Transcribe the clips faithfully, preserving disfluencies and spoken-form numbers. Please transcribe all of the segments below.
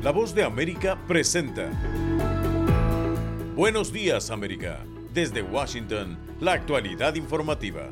La Voz de América presenta Buenos Días, América. Desde Washington, la actualidad informativa.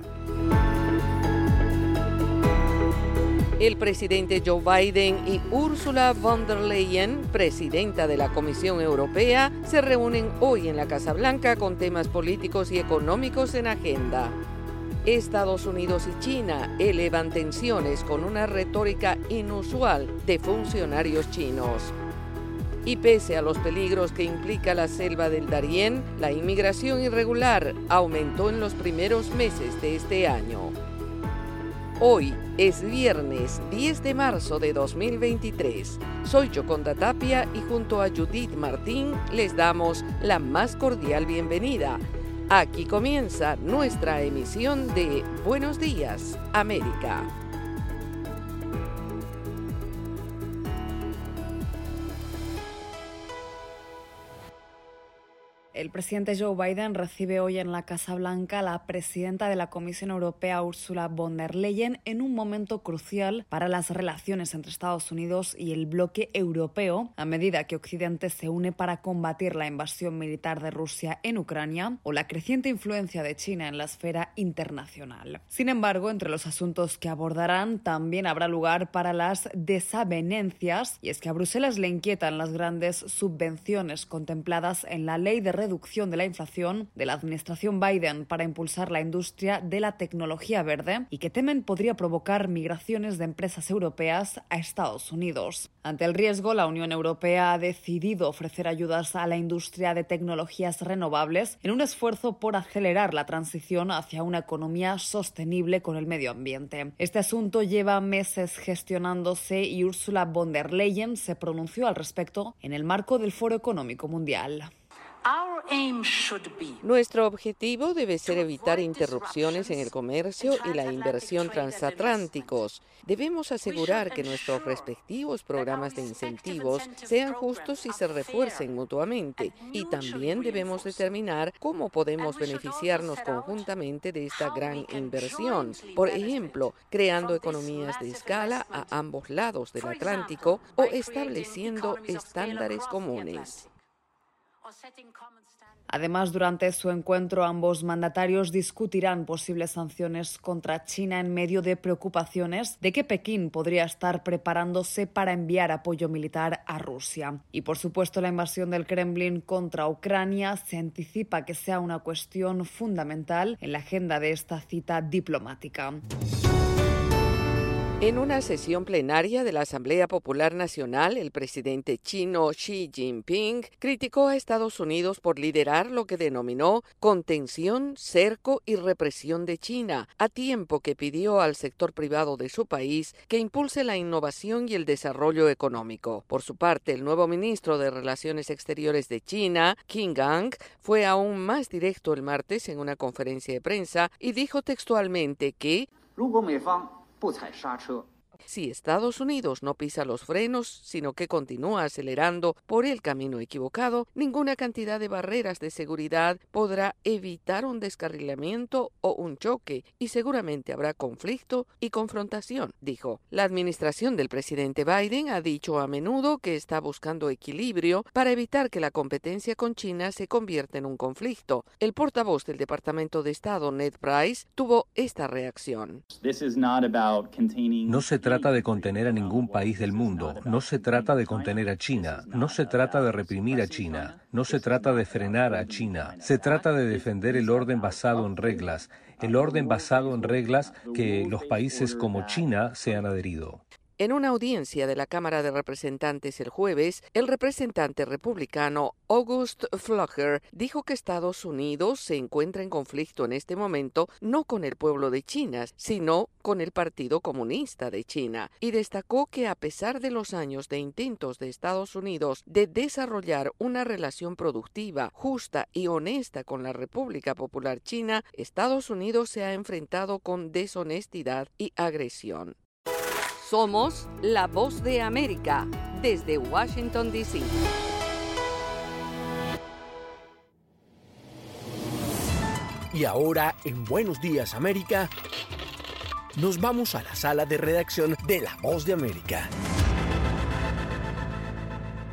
El presidente Joe Biden y Ursula von der Leyen, presidenta de la Comisión Europea, se reúnen hoy en la Casa Blanca con temas políticos y económicos en agenda. Estados Unidos y China elevan tensiones con una retórica inusual de funcionarios chinos. Y pese a los peligros que implica la selva del Darién, la inmigración irregular aumentó en los primeros meses de este año. Hoy es viernes diez de marzo de dos mil veintitrés. Soy Yoconda Tapia y junto a Judith Martín les damos la más cordial bienvenida. Aquí comienza nuestra emisión de Buenos Días, América. El presidente Joe Biden recibe hoy en la Casa Blanca a la presidenta de la Comisión Europea, Ursula von der Leyen, en un momento crucial para las relaciones entre Estados Unidos y el bloque europeo, a medida que Occidente se une para combatir la invasión militar de Rusia en Ucrania o la creciente influencia de China en la esfera internacional. Sin embargo, entre los asuntos que abordarán también habrá lugar para las desavenencias, y es que a Bruselas le inquietan las grandes subvenciones contempladas en la Ley de Reducción de la inflación de la administración Biden para impulsar la industria de la tecnología verde y que temen podría provocar migraciones de empresas europeas a Estados Unidos. Ante el riesgo, la Unión Europea ha decidido ofrecer ayudas a la industria de tecnologías renovables en un esfuerzo por acelerar la transición hacia una economía sostenible con el medio ambiente. Este asunto lleva meses gestionándose y Ursula von der Leyen se pronunció al respecto en el marco del Foro Económico Mundial. Nuestro objetivo debe ser evitar interrupciones en el comercio y la inversión transatlánticos. Debemos asegurar que nuestros respectivos programas de incentivos sean justos y se refuercen mutuamente. Y también debemos determinar cómo podemos beneficiarnos conjuntamente de esta gran inversión. Por ejemplo, creando economías de escala a ambos lados del Atlántico o estableciendo estándares comunes. Además, durante su encuentro, ambos mandatarios discutirán posibles sanciones contra China en medio de preocupaciones de que Pekín podría estar preparándose para enviar apoyo militar a Rusia. Y, por supuesto, la invasión del Kremlin contra Ucrania se anticipa que sea una cuestión fundamental en la agenda de esta cita diplomática. En una sesión plenaria de la Asamblea Popular Nacional, el presidente chino Xi Jinping criticó a Estados Unidos por liderar lo que denominó contención, cerco y represión de China, a tiempo que pidió al sector privado de su país que impulse la innovación y el desarrollo económico. Por su parte, el nuevo ministro de Relaciones Exteriores de China, Qin Gang, fue aún más directo el martes en una conferencia de prensa y dijo textualmente que si Estados Unidos no pisa los frenos, sino que continúa acelerando por el camino equivocado, ninguna cantidad de barreras de seguridad podrá evitar un descarrilamiento o un choque, y seguramente habrá conflicto y confrontación, dijo. La administración del presidente Biden ha dicho a menudo que está buscando equilibrio para evitar que la competencia con China se convierta en un conflicto. El portavoz del Departamento de Estado, Ned Price, tuvo esta reacción. No se trata de contener a ningún país del mundo, no se trata de contener a China, no se trata de reprimir a China, no se trata de frenar a China, se trata de defender el orden basado en reglas, el orden basado en reglas que los países como China se han adherido. En una audiencia de la Cámara de Representantes el jueves, el representante republicano August Flocher dijo que Estados Unidos se encuentra en conflicto en este momento no con el pueblo de China, sino con el Partido Comunista de China, y destacó que a pesar de los años de intentos de Estados Unidos de desarrollar una relación productiva, justa y honesta con la República Popular China, Estados Unidos se ha enfrentado con deshonestidad y agresión. Somos la Voz de América, desde Washington, D C Y ahora, en Buenos Días, América, nos vamos a la sala de redacción de La Voz de América.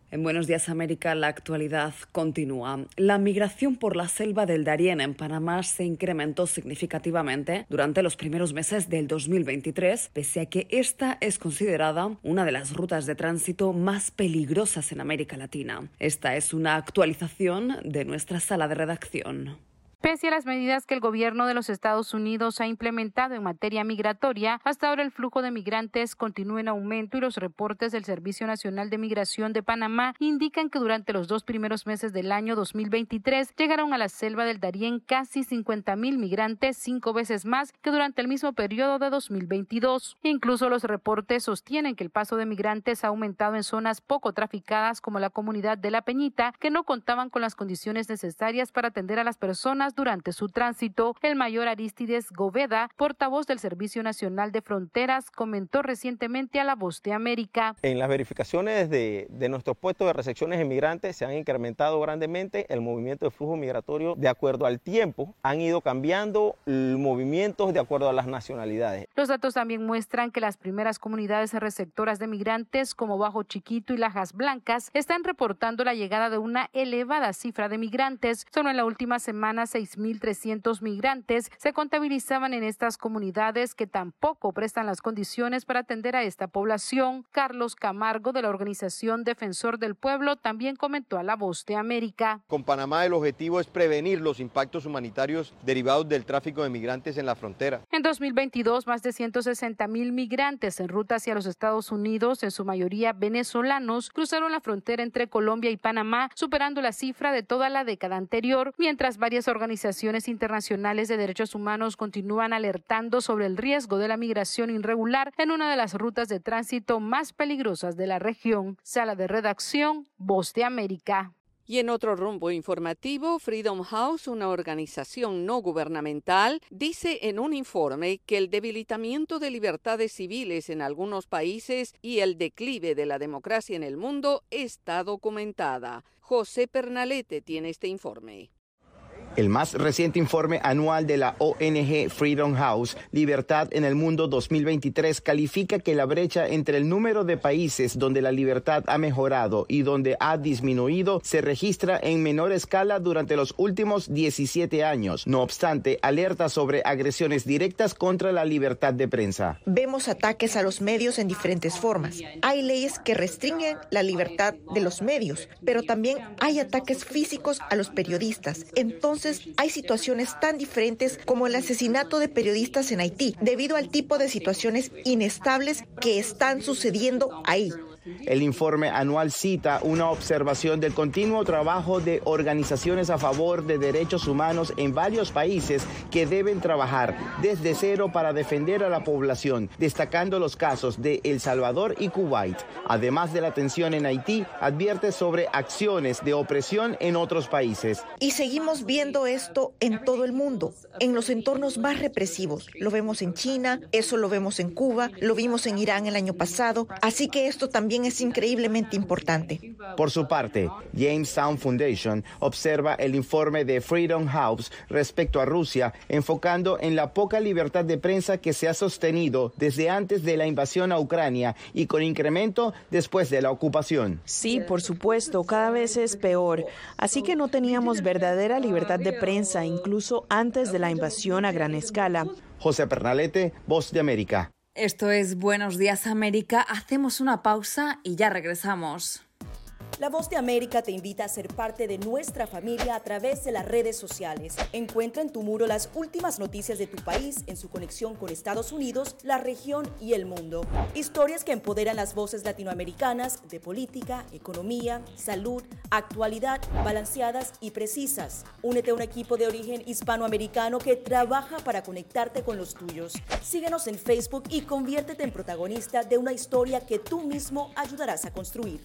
En Buenos Días América, la actualidad continúa. La migración por la selva del Darién en Panamá se incrementó significativamente durante los primeros meses del dos mil veintitrés, pese a que esta es considerada una de las rutas de tránsito más peligrosas en América Latina. Esta es una actualización de nuestra sala de redacción. Pese a las medidas que el gobierno de los Estados Unidos ha implementado en materia migratoria, hasta ahora el flujo de migrantes continúa en aumento y los reportes del Servicio Nacional de Migración de Panamá indican que durante los dos primeros meses del año dos mil veintitrés llegaron a la selva del Darién casi cincuenta mil migrantes, cinco veces más que durante el mismo periodo de dos mil veintidós. Incluso los reportes sostienen que el paso de migrantes ha aumentado en zonas poco traficadas como la comunidad de La Peñita, que no contaban con las condiciones necesarias para atender a las personas durante su tránsito. El mayor Aristides Goveda, portavoz del Servicio Nacional de Fronteras, comentó recientemente a La Voz de América. En las verificaciones de, de nuestros puestos de recepciones de migrantes se han incrementado grandemente el movimiento de flujo migratorio de acuerdo al tiempo. Han ido cambiando movimientos de acuerdo a las nacionalidades. Los datos también muestran que las primeras comunidades receptoras de migrantes como Bajo Chiquito y Lajas Blancas están reportando la llegada de una elevada cifra de migrantes. Solo en la última semana seis mil trescientos migrantes se contabilizaban en estas comunidades que tampoco prestan las condiciones para atender a esta población. Carlos Camargo, de la organización Defensor del Pueblo, también comentó a La Voz de América. Con Panamá el objetivo es prevenir los impactos humanitarios derivados del tráfico de migrantes en la frontera. En dos mil veintidós, más de ciento sesenta mil migrantes en ruta hacia los Estados Unidos, en su mayoría venezolanos, cruzaron la frontera entre Colombia y Panamá, superando la cifra de toda la década anterior, mientras varias organizaciones Organizaciones internacionales de derechos humanos continúan alertando sobre el riesgo de la migración irregular en una de las rutas de tránsito más peligrosas de la región. Sala de redacción, Voz de América. Y en otro rumbo informativo, Freedom House, una organización no gubernamental, dice en un informe que el debilitamiento de libertades civiles en algunos países y el declive de la democracia en el mundo está documentada. José Pernalete tiene este informe. El más reciente informe anual de la O N G Freedom House, Libertad en el Mundo dos mil veintitrés, califica que la brecha entre el número de países donde la libertad ha mejorado y donde ha disminuido se registra en menor escala durante los últimos diecisiete años. No obstante, alerta sobre agresiones directas contra la libertad de prensa. Vemos ataques a los medios en diferentes formas. Hay leyes que restringen la libertad de los medios, pero también hay ataques físicos a los periodistas. Entonces, hay situaciones tan diferentes como el asesinato de periodistas en Haití, debido al tipo de situaciones inestables que están sucediendo ahí. El informe anual cita una observación del continuo trabajo de organizaciones a favor de derechos humanos en varios países que deben trabajar desde cero para defender a la población, destacando los casos de El Salvador y Kuwait. Además de la tensión en Haití, advierte sobre acciones de opresión en otros países. Y seguimos viendo esto en todo el mundo, en los entornos más represivos. Lo vemos en China, eso lo vemos en Cuba, lo vimos en Irán el año pasado, así que esto también es increíblemente importante. Por su parte, Jamestown Foundation observa el informe de Freedom House respecto a Rusia, enfocando en la poca libertad de prensa que se ha sostenido desde antes de la invasión a Ucrania y con incremento después de la ocupación. Sí, por supuesto, cada vez es peor. Así que no teníamos verdadera libertad de prensa, incluso antes de la invasión a gran escala. José Pernalete, Voz de América. Esto es Buenos Días América. Hacemos una pausa y ya regresamos. La Voz de América te invita a ser parte de nuestra familia a través de las redes sociales. Encuentra en tu muro las últimas noticias de tu país en su conexión con Estados Unidos, la región y el mundo. Historias que empoderan las voces latinoamericanas de política, economía, salud, actualidad, balanceadas y precisas. Únete a un equipo de origen hispanoamericano que trabaja para conectarte con los tuyos. Síguenos en Facebook y conviértete en protagonista de una historia que tú mismo ayudarás a construir.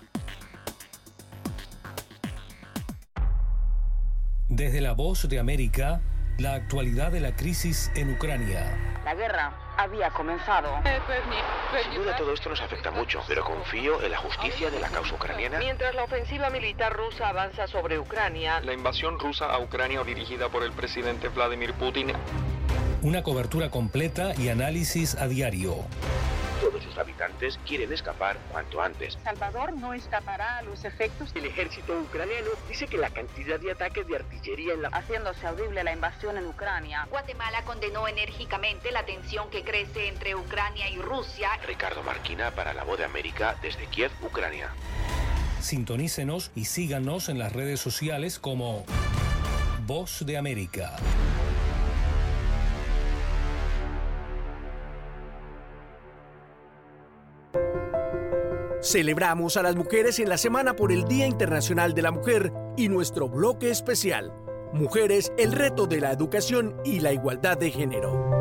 Desde La Voz de América, la actualidad de la crisis en Ucrania. La guerra había comenzado. Sin duda todo esto nos afecta mucho, pero confío en la justicia de la causa ucraniana. Mientras la ofensiva militar rusa avanza sobre Ucrania, la invasión rusa a Ucrania dirigida por el presidente Vladimir Putin. Una cobertura completa y análisis a diario. Todos sus habitantes quieren escapar cuanto antes. Salvador no escapará a los efectos. El ejército ucraniano dice que la cantidad de ataques de artillería en la... haciéndose audible la invasión en Ucrania. Guatemala condenó enérgicamente la tensión que crece entre Ucrania y Rusia. Ricardo Marquina para La Voz de América desde Kiev, Ucrania. Sintonícenos y síganos en las redes sociales como Voz de América. Celebramos a las mujeres en la semana por el Día Internacional de la Mujer y nuestro bloque especial, Mujeres, el reto de la educación y la igualdad de género.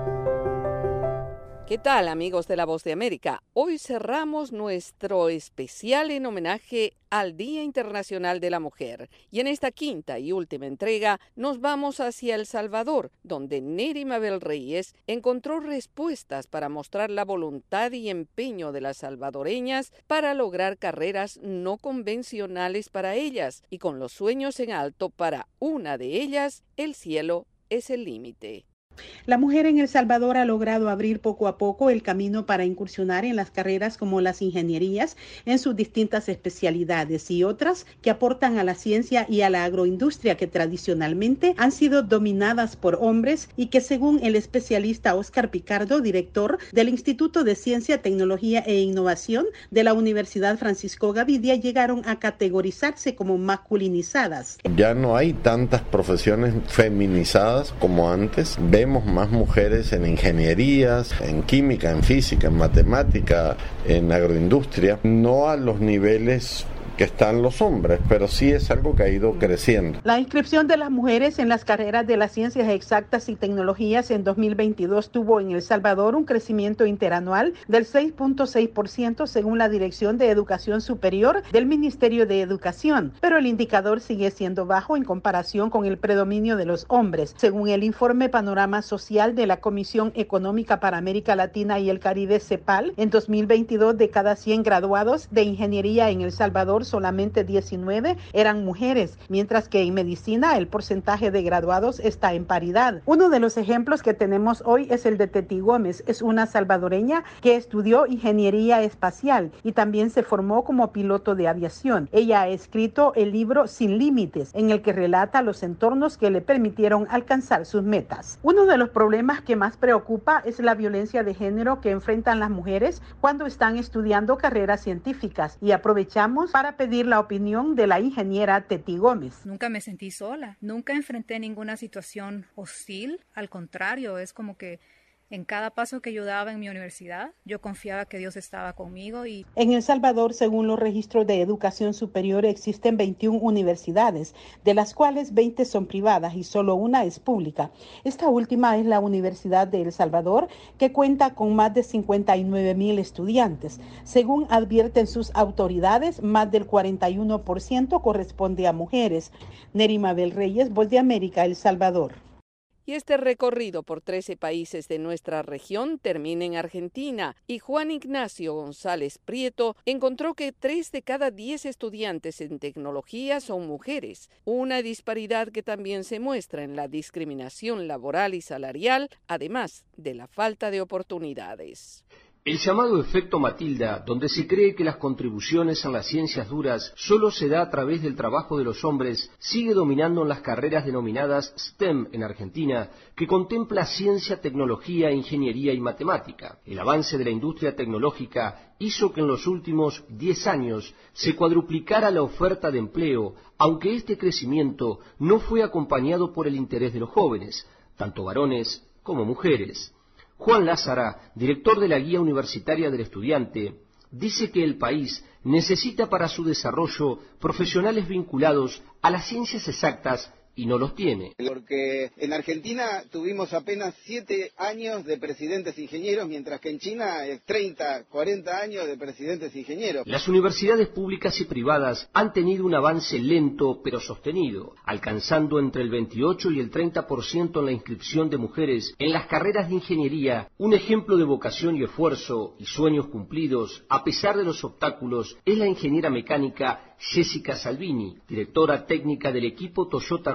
¿Qué tal, amigos de La Voz de América? Hoy cerramos nuestro especial en homenaje al Día Internacional de la Mujer. Y en esta quinta y última entrega nos vamos hacia El Salvador, donde Neri Mabel Reyes encontró respuestas para mostrar la voluntad y empeño de las salvadoreñas para lograr carreras no convencionales para ellas. Y con los sueños en alto para una de ellas, el cielo es el límite. La mujer en El Salvador ha logrado abrir poco a poco el camino para incursionar en las carreras como las ingenierías en sus distintas especialidades y otras que aportan a la ciencia y a la agroindustria que tradicionalmente han sido dominadas por hombres y que, según el especialista Óscar Picardo, director del Instituto de Ciencia, Tecnología e Innovación de la Universidad Francisco Gavidia, llegaron a categorizarse como masculinizadas. Ya no hay tantas profesiones feminizadas como antes. Vemos más mujeres en ingenierías, en química, en física, en matemática, en agroindustria, no a los niveles que están los hombres, pero sí es algo que ha ido creciendo. La inscripción de las mujeres en las carreras de las ciencias exactas y tecnologías en dos mil veintidós tuvo en El Salvador un crecimiento interanual del seis punto seis por ciento según la Dirección de Educación Superior del Ministerio de Educación, pero el indicador sigue siendo bajo en comparación con el predominio de los hombres. Según el informe Panorama Social de la Comisión Económica para América Latina y el Caribe, CEPAL, en dos mil veintidós de cada cien graduados de ingeniería en El Salvador, solamente diecinueve eran mujeres, mientras que en medicina el porcentaje de graduados está en paridad. Uno de los ejemplos que tenemos hoy es el de Teti Gómez. Es una salvadoreña que estudió ingeniería espacial y también se formó como piloto de aviación. Ella ha escrito el libro Sin Límites, en el que relata los entornos que le permitieron alcanzar sus metas. Uno de los problemas que más preocupa es la violencia de género que enfrentan las mujeres cuando están estudiando carreras científicas, y aprovechamos para pedir la opinión de la ingeniera Teti Gómez. Nunca me sentí sola, nunca enfrenté ninguna situación hostil, al contrario, es como que en cada paso que yo daba en mi universidad, yo confiaba que Dios estaba conmigo. Y en El Salvador, según los registros de educación superior, existen veintiuna universidades, de las cuales veinte son privadas y solo una es pública. Esta última es la Universidad de El Salvador, que cuenta con más de cincuenta y nueve mil estudiantes. Según advierten sus autoridades, más del cuarenta y uno por ciento corresponde a mujeres. Neri Mabel Reyes, Voz de América, El Salvador. Y este recorrido por trece países de nuestra región termina en Argentina, y Juan Ignacio González Prieto encontró que tres de cada diez estudiantes en tecnología son mujeres, una disparidad que también se muestra en la discriminación laboral y salarial, además de la falta de oportunidades. El llamado efecto Matilda, donde se cree que las contribuciones en las ciencias duras solo se da a través del trabajo de los hombres, sigue dominando en las carreras denominadas STEM en Argentina, que contempla ciencia, tecnología, ingeniería y matemática. El avance de la industria tecnológica hizo que en los últimos diez años se cuadruplicara la oferta de empleo, aunque este crecimiento no fue acompañado por el interés de los jóvenes, tanto varones como mujeres. Juan Lázara, director de la Guía Universitaria del Estudiante, dice que el país necesita para su desarrollo profesionales vinculados a las ciencias exactas y no los tiene. Porque en Argentina tuvimos apenas siete años de presidentes ingenieros, mientras que en China es treinta, cuarenta años de presidentes ingenieros. Las universidades públicas y privadas han tenido un avance lento pero sostenido, alcanzando entre el veintiocho y el treinta por ciento en la inscripción de mujeres en las carreras de ingeniería. Un ejemplo de vocación y esfuerzo y sueños cumplidos, a pesar de los obstáculos, es la ingeniera mecánica Jessica Salvini, directora técnica del equipo Toyota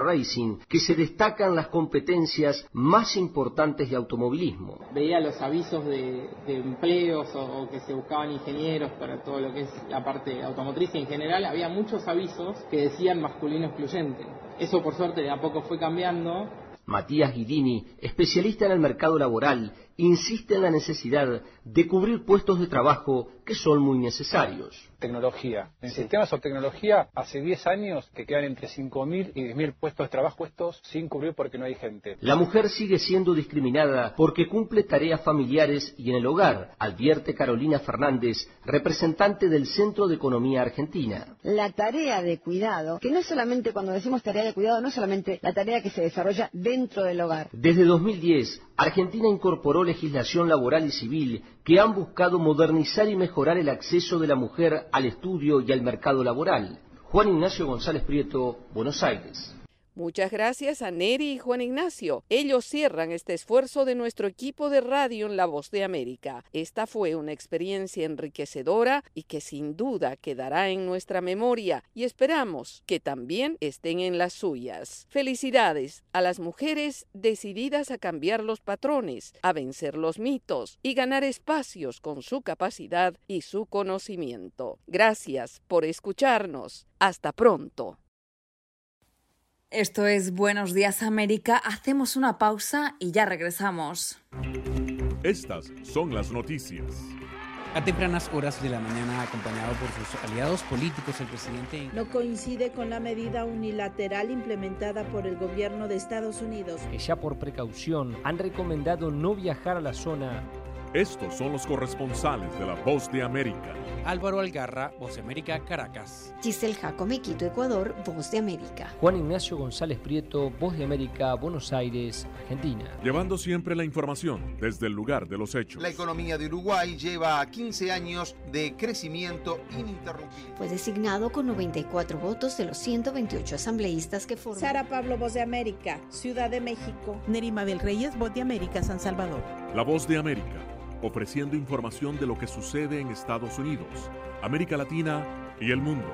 Racing, que se destacan las competencias más importantes de automovilismo. Veía los avisos de, de empleos o, o que se buscaban ingenieros para todo lo que es la parte automotriz y en general había muchos avisos que decían masculino excluyente. Eso por suerte de a poco fue cambiando. Matías Guidini, especialista en el mercado laboral, insiste en la necesidad de cubrir puestos de trabajo que son muy necesarios. Tecnología. En Sí. sistemas o tecnología, hace diez años que quedan entre cinco mil y diez mil puestos de trabajo estos sin cubrir porque no hay gente. La mujer sigue siendo discriminada porque cumple tareas familiares y en el hogar, advierte Carolina Fernández, representante del Centro de Economía Argentina. La tarea de cuidado, que no solamente cuando decimos tarea de cuidado, no solamente la tarea que se desarrolla dentro del hogar. Desde dos mil diez, Argentina incorporó legislación laboral y civil que han buscado modernizar y mejorar el acceso de la mujer al estudio y al mercado laboral. Juan Ignacio González Prieto, Buenos Aires. Muchas gracias a Neri y Juan Ignacio. Ellos cierran este esfuerzo de nuestro equipo de radio en La Voz de América. Esta fue una experiencia enriquecedora y que sin duda quedará en nuestra memoria y esperamos que también estén en las suyas. Felicidades a las mujeres decididas a cambiar los patrones, a vencer los mitos y ganar espacios con su capacidad y su conocimiento. Gracias por escucharnos. Hasta pronto. Esto es Buenos Días América. Hacemos una pausa y ya regresamos. Estas son las noticias. A tempranas horas de la mañana, acompañado por sus aliados políticos, el presidente no coincide con la medida unilateral implementada por el gobierno de Estados Unidos, que ya por precaución han recomendado no viajar a la zona. Estos son los corresponsales de La Voz de América. Álvaro Algarra, Voz de América, Caracas. Giselle Jacome, Quito, Ecuador, Voz de América. Juan Ignacio González Prieto, Voz de América, Buenos Aires, Argentina. Llevando siempre la información desde el lugar de los hechos. La economía de Uruguay lleva quince años de crecimiento ininterrumpido. Fue designado con noventa y cuatro votos de los ciento veintiocho asambleístas que forman. Sara Pablo, Voz de América, Ciudad de México. Neri Mabel Reyes, Voz de América, San Salvador. La Voz de América, ofreciendo información de lo que sucede en Estados Unidos, América Latina y el mundo.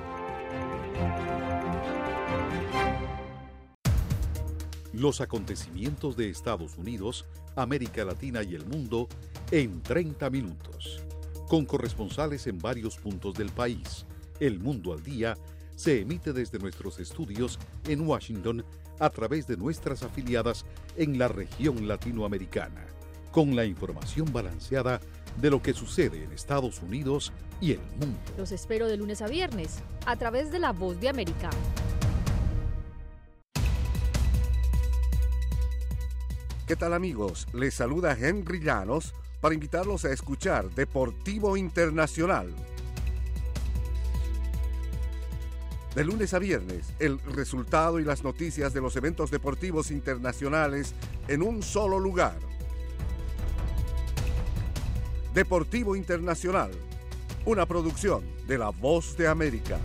Los acontecimientos de Estados Unidos, América Latina y el mundo en treinta minutos. Con corresponsales en varios puntos del país. El Mundo al Día se emite desde nuestros estudios en Washington a través de nuestras afiliadas en la región latinoamericana, con la información balanceada de lo que sucede en Estados Unidos y el mundo. Los espero de lunes a viernes, a través de La Voz de América. ¿Qué tal, amigos? Les saluda Henry Llanos para invitarlos a escuchar Deportivo Internacional. De lunes a viernes, el resultado y las noticias de los eventos deportivos internacionales en un solo lugar. Deportivo Internacional, una producción de La Voz de América.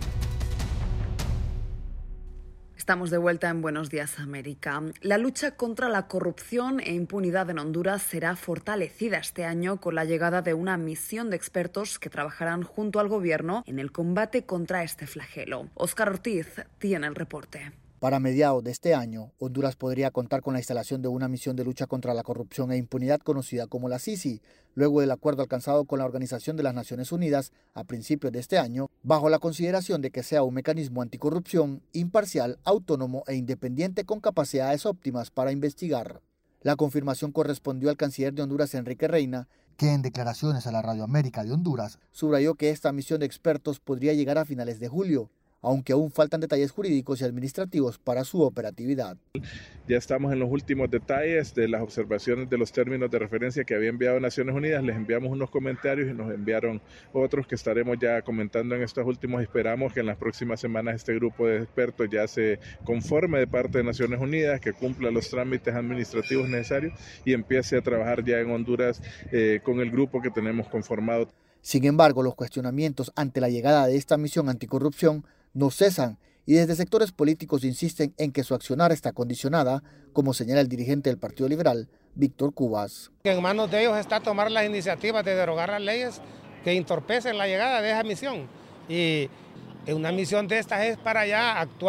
Estamos de vuelta en Buenos Días América. La lucha contra la corrupción e impunidad en Honduras será fortalecida este año con la llegada de una misión de expertos que trabajarán junto al gobierno en el combate contra este flagelo. Óscar Ortiz tiene el reporte. Para mediados de este año, Honduras podría contar con la instalación de una misión de lucha contra la corrupción e impunidad conocida como la SICI, luego del acuerdo alcanzado con la Organización de las Naciones Unidas a principios de este año, bajo la consideración de que sea un mecanismo anticorrupción, imparcial, autónomo e independiente con capacidades óptimas para investigar. La confirmación correspondió al canciller de Honduras, Enrique Reina, que en declaraciones a la Radio América de Honduras subrayó que esta misión de expertos podría llegar a finales de julio, aunque aún faltan detalles jurídicos y administrativos para su operatividad. Ya estamos en los últimos detalles de las observaciones de los términos de referencia que había enviado Naciones Unidas. Les enviamos unos comentarios y nos enviaron otros que estaremos ya comentando en estos últimos. Esperamos que en las próximas semanas este grupo de expertos ya se conforme de parte de Naciones Unidas, que cumpla los trámites administrativos necesarios y empiece a trabajar ya en Honduras eh, con el grupo que tenemos conformado. Sin embargo, los cuestionamientos ante la llegada de esta misión anticorrupción no cesan y desde sectores políticos insisten en que su accionar está condicionada, como señala el dirigente del Partido Liberal, Víctor Cubas. En manos de ellos está tomar las iniciativas de derogar las leyes que entorpecen la llegada de esa misión. Y una misión de estas es para ya actuar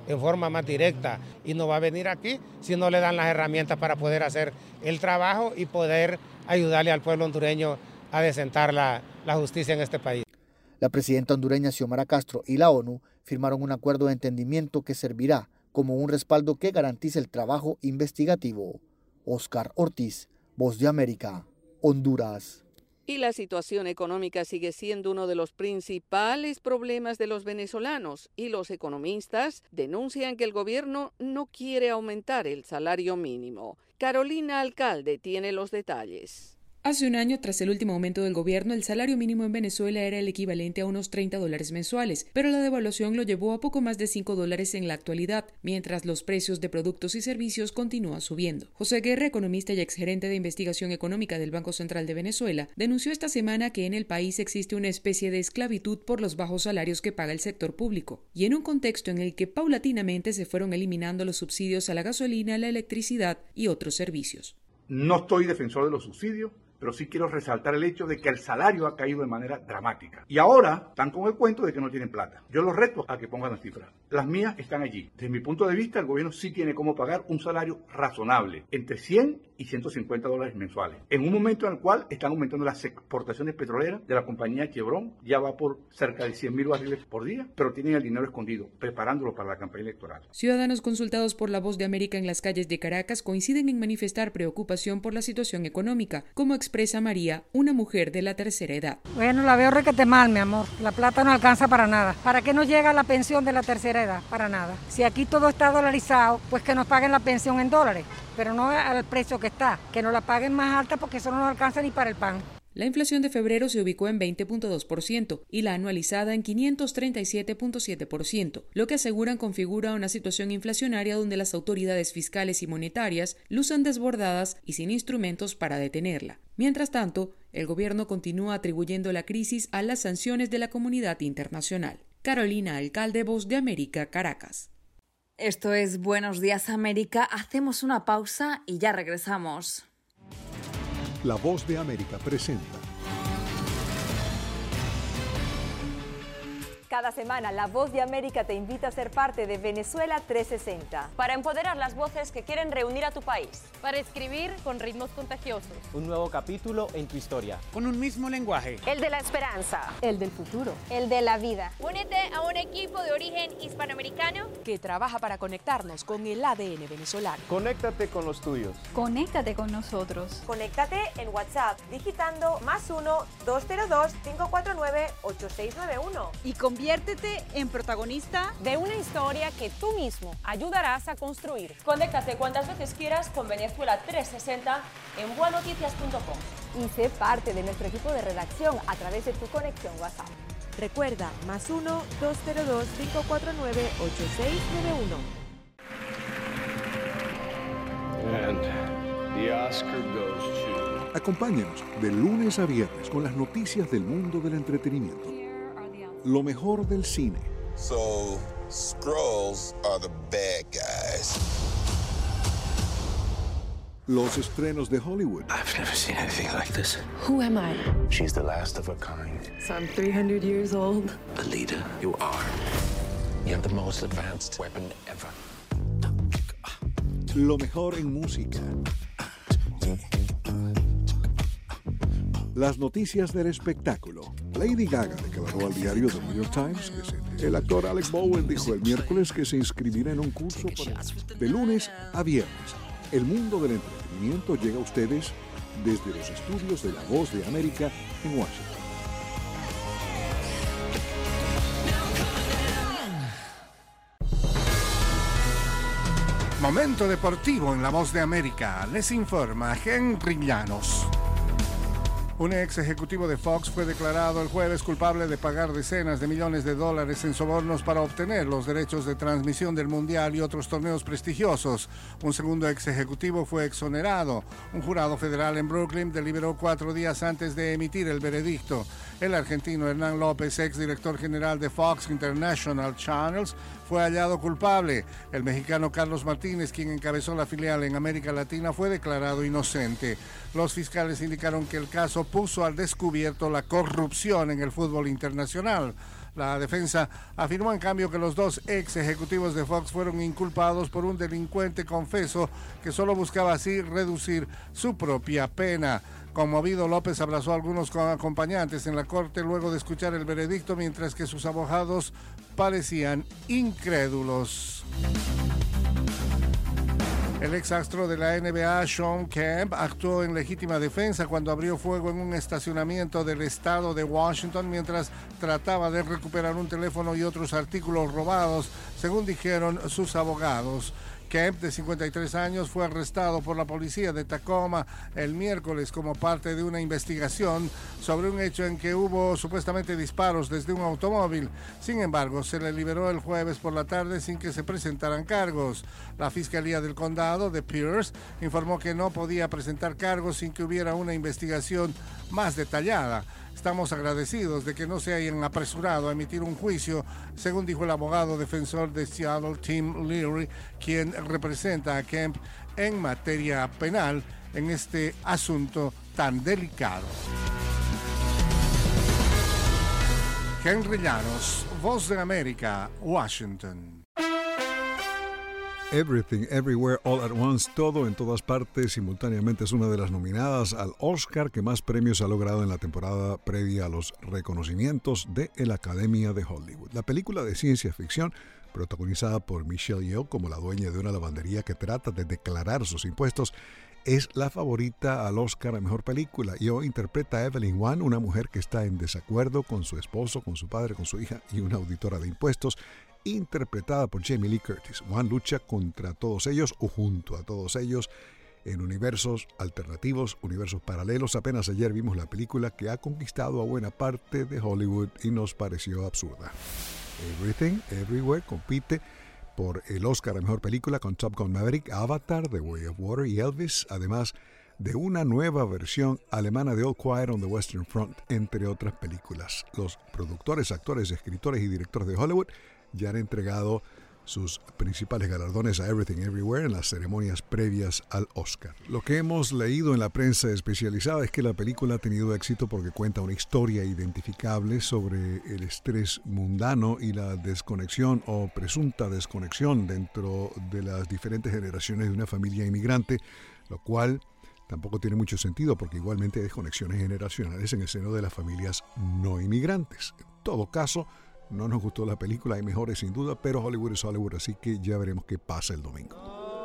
en forma más directa y no va a venir aquí si no le dan las herramientas para poder hacer el trabajo y poder ayudarle al pueblo hondureño a desentar la, la justicia en este país. La presidenta hondureña Xiomara Castro y la ONU firmaron un acuerdo de entendimiento que servirá como un respaldo que garantice el trabajo investigativo. Oscar Ortiz, Voz de América, Honduras. Y la situación económica sigue siendo uno de los principales problemas de los venezolanos y los economistas denuncian que el gobierno no quiere aumentar el salario mínimo. Carolina Alcalde tiene los detalles. Hace un año, tras el último aumento del gobierno, el salario mínimo en Venezuela era el equivalente a unos treinta dólares mensuales, pero la devaluación lo llevó a poco más de cinco dólares en la actualidad, mientras los precios de productos y servicios continúan subiendo. José Guerra, economista y exgerente de investigación económica del Banco Central de Venezuela, denunció esta semana que en el país existe una especie de esclavitud por los bajos salarios que paga el sector público, y en un contexto en el que paulatinamente se fueron eliminando los subsidios a la gasolina, la electricidad y otros servicios. No estoy defensor de los subsidios, pero sí quiero resaltar el hecho de que el salario ha caído de manera dramática. Y ahora están con el cuento de que no tienen plata. Yo los reto a que pongan las cifras. Las mías están allí. Desde mi punto de vista, el gobierno sí tiene cómo pagar un salario razonable, entre cien y ciento cincuenta dólares mensuales. En un momento en el cual están aumentando las exportaciones petroleras de la compañía Chevron, ya va por cerca de cien mil barriles por día, pero tienen el dinero escondido, preparándolo para la campaña electoral. Ciudadanos consultados por La Voz de América en las calles de Caracas coinciden en manifestar preocupación por la situación económica, como expresa María, una mujer de la tercera edad. Bueno, la veo requete mal, mi amor. La plata no alcanza para nada. ¿Para qué nos llega la pensión de la tercera edad? Para nada. Si aquí todo está dolarizado, pues que nos paguen la pensión en dólares, pero no al precio que está, que nos la paguen más alta porque eso no nos alcanza ni para el pan. La inflación de febrero se ubicó en veinte punto dos por ciento y la anualizada en quinientos treinta y siete punto siete por ciento, lo que aseguran configura una situación inflacionaria donde las autoridades fiscales y monetarias lucen desbordadas y sin instrumentos para detenerla. Mientras tanto, el gobierno continúa atribuyendo la crisis a las sanciones de la comunidad internacional. Carolina Alcalde, Voz de América, Caracas. Esto es Buenos Días América. Hacemos una pausa y ya regresamos. La Voz de América presenta. Cada semana, La Voz de América te invita a ser parte de Venezuela trescientos sesenta. Para empoderar las voces que quieren reunir a tu país. Para escribir con ritmos contagiosos. Un nuevo capítulo en tu historia. Con un mismo lenguaje. El de la esperanza. El del futuro. El de la vida. Únete a un equipo de origen hispanoamericano que trabaja para conectarnos con el A D N venezolano. Conéctate con los tuyos. Conéctate con nosotros. Conéctate en WhatsApp digitando más uno, dos cero dos, cinco cuatro nueve, ocho seis nueve uno. Y conviértete en protagonista de una historia que tú mismo ayudarás a construir. Conéctate cuantas veces quieras con Venezuela trescientos sesenta en bua noticias punto com. Y sé parte de nuestro equipo de redacción a través de tu conexión WhatsApp. Recuerda, más uno, dos cero dos, cinco cuatro nueve, ocho seis nueve uno. And the Oscar goes to... Acompáñanos de lunes a viernes con las noticias del mundo del entretenimiento. Lo mejor del cine. So, Skrulls are the bad guys. Los estrenos de Hollywood. I've never seen anything like this. Who am I? She's the last of her kind. So I'm three hundred years old. Alita, you are. You have the most advanced weapon ever. Lo mejor en música. Las noticias del espectáculo. Lady Gaga declaró al diario The New York Times que se... El actor Alec Bowen dijo el miércoles que se inscribirá en un curso para... de lunes a viernes. El mundo del entretenimiento llega a ustedes desde los estudios de La Voz de América en Washington. Momento deportivo en La Voz de América. Les informa Henry Llanos. Un ex ejecutivo de Fox fue declarado el jueves culpable de pagar decenas de millones de dólares en sobornos para obtener los derechos de transmisión del Mundial y otros torneos prestigiosos. Un segundo ex ejecutivo fue exonerado. Un jurado federal en Brooklyn deliberó cuatro días antes de emitir el veredicto. El argentino Hernán López, ex director general de Fox International Channels, fue hallado culpable. El mexicano Carlos Martínez, quien encabezó la filial en América Latina, fue declarado inocente. Los fiscales indicaron que el caso puso al descubierto la corrupción en el fútbol internacional. La defensa afirmó en cambio que los dos ex ejecutivos de Fox fueron inculpados por un delincuente confeso que solo buscaba así reducir su propia pena. Conmovido, López abrazó a algunos acompañantes en la corte luego de escuchar el veredicto, mientras que sus abogados parecían incrédulos. El ex astro de la N B A, Shawn Kemp, actuó en legítima defensa cuando abrió fuego en un estacionamiento del estado de Washington mientras trataba de recuperar un teléfono y otros artículos robados, según dijeron sus abogados. Kemp, de cincuenta y tres años, fue arrestado por la policía de Tacoma el miércoles como parte de una investigación sobre un hecho en que hubo supuestamente disparos desde un automóvil. Sin embargo, se le liberó el jueves por la tarde sin que se presentaran cargos. La Fiscalía del Condado de Pierce informó que no podía presentar cargos sin que hubiera una investigación más detallada. Estamos agradecidos de que no se hayan apresurado a emitir un juicio, según dijo el abogado defensor de Seattle, Tim Leary, quien representa a Kemp en materia penal en este asunto tan delicado. Henry Llanos, Voz de América, Washington. Everything, Everywhere, All at Once, todo en todas partes simultáneamente es una de las nominadas al Oscar que más premios ha logrado en la temporada previa a los reconocimientos de la Academia de Hollywood. La película de ciencia ficción, protagonizada por Michelle Yeoh como la dueña de una lavandería que trata de declarar sus impuestos, es la favorita al Oscar a Mejor Película. Yeoh interpreta a Evelyn Wan, una mujer que está en desacuerdo con su esposo, con su padre, con su hija y una auditora de impuestos, interpretada por Jamie Lee Curtis. Wan lucha contra todos ellos o junto a todos ellos en universos alternativos, universos paralelos. Apenas ayer vimos la película que ha conquistado a buena parte de Hollywood y nos pareció absurda. Everything, Everywhere compite por el Oscar a Mejor Película con Top Gun Maverick, Avatar, The Way of Water y Elvis, además de una nueva versión alemana de All Quiet on the Western Front, entre otras películas. Los productores, actores, escritores y directores de Hollywood ya han entregado sus principales galardones a Everything Everywhere en las ceremonias previas al Oscar. Lo que hemos leído en la prensa especializada es que la película ha tenido éxito porque cuenta una historia identificable sobre el estrés mundano y la desconexión o presunta desconexión dentro de las diferentes generaciones de una familia inmigrante, lo cual tampoco tiene mucho sentido porque igualmente hay desconexiones generacionales en el seno de las familias no inmigrantes. En todo caso, no nos gustó la película, hay mejores sin duda, pero Hollywood es Hollywood, así que ya veremos qué pasa el domingo.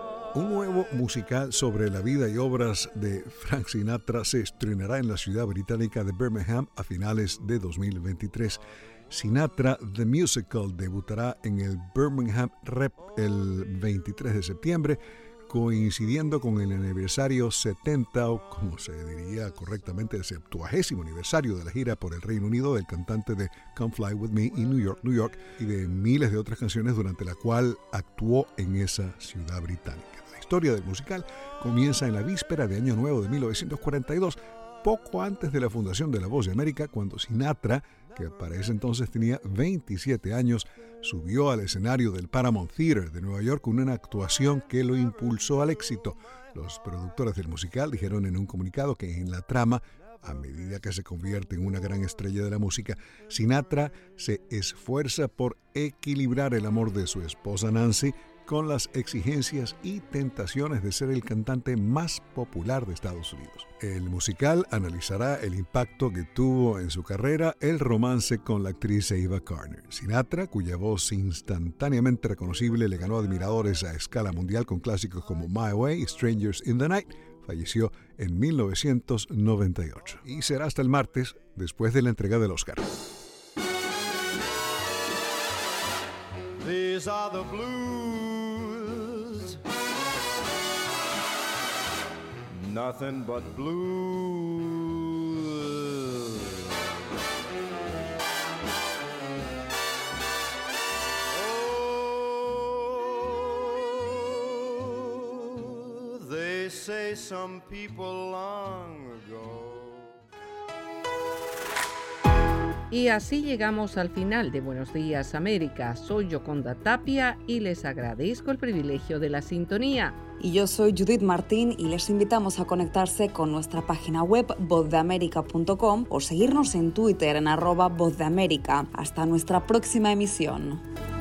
Un nuevo musical sobre la vida y obras de Frank Sinatra se estrenará en la ciudad británica de Birmingham a finales de dos mil veintitrés. Sinatra The Musical debutará en el Birmingham Rep el veintitrés de septiembre, coincidiendo con el aniversario setenta, o como se diría correctamente, el septuagésimo aniversario de la gira por el Reino Unido del cantante de Come Fly With Me y New York, New York, y de miles de otras canciones durante la cual actuó en esa ciudad británica. La historia del musical comienza en la víspera de Año Nuevo de mil novecientos cuarenta y dos, poco antes de la fundación de La Voz de América, cuando Sinatra, que para ese entonces tenía veintisiete años, subió al escenario del Paramount Theater de Nueva York con una actuación que lo impulsó al éxito. Los productores del musical dijeron en un comunicado que en la trama, a medida que se convierte en una gran estrella de la música, Sinatra se esfuerza por equilibrar el amor de su esposa Nancy con las exigencias y tentaciones de ser el cantante más popular de Estados Unidos. El musical analizará el impacto que tuvo en su carrera el romance con la actriz Ava Gardner. Sinatra, cuya voz instantáneamente reconocible le ganó admiradores a escala mundial con clásicos como My Way y Strangers in the Night, falleció en mil novecientos noventa y ocho. Y será hasta el martes, después de la entrega del Oscar. These are the blues. Nothing but blues. Oh, they say some people long ago Y así llegamos al final de Buenos Días América. Soy Yoconda Tapia y les agradezco el privilegio de la sintonía. Y yo soy Judith Martín y les invitamos a conectarse con nuestra página web voz de américa punto com o seguirnos en Twitter en arroba voz de América. Hasta nuestra próxima emisión.